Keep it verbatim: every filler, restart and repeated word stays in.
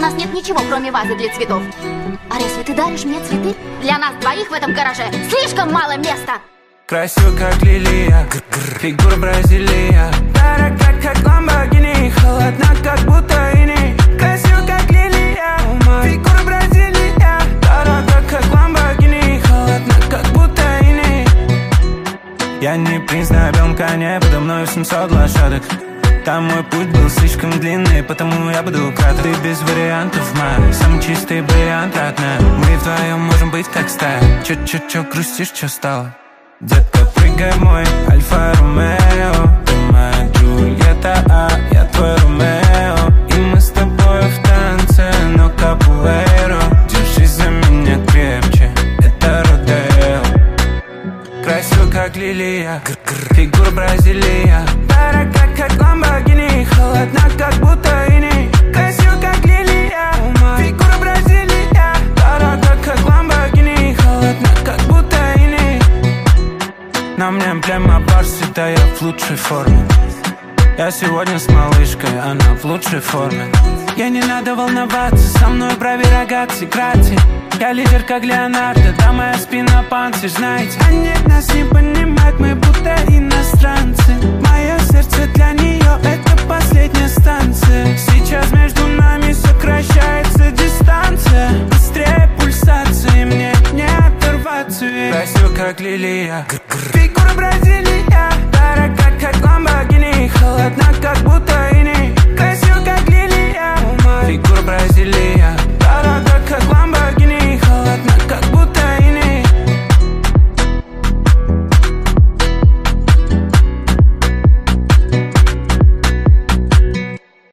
нас нет ничего, кроме вазы для цветов. А если ты даришь мне цветы, для нас двоих в этом гараже слишком мало места. Красиво, как лилия, фигура Бразилия. Дорога, как Ламборгини, холодна, как будто иней. Красиво, как лилия, фигура Бразилия. Дорога, как Ламборгини, холодна, как будто иней. Я не принц на белом коне, подо мной семьсот лошадок. Там мой путь был слишком длинный, потому я буду краток. Ты без вариантов, моя, самый чистый бриллиант, родная. Мы вдвоем можем быть как стая. Чё-чё-чё, грустишь, чё стало? Детка, прыгай в мой Альфа-Ромео. Ты моя Джульетта, а я твой Ромео. И мы с тобой в танце, но капуэйро. Держись за меня крепче, это Родео. Красиво, как лилия, фигура Бразилия. Дорога, как Ламборгини, холодна, как будто иней. Красиво, как лилия, фигура Бразилия. Дорога, как Ламборгини, холодна, как будто иней. На мне эмблема Барси, да я в лучшей форме. Я сегодня с малышкой, она в лучшей форме. Ей не надо волноваться, со мной брови рогатцы, крати. Я лидер, как Леонардо, да моя спина панцирь, знаете. Они нас не понимают, мы будто иностранцы. Мое сердце для нее это последняя станция. Сейчас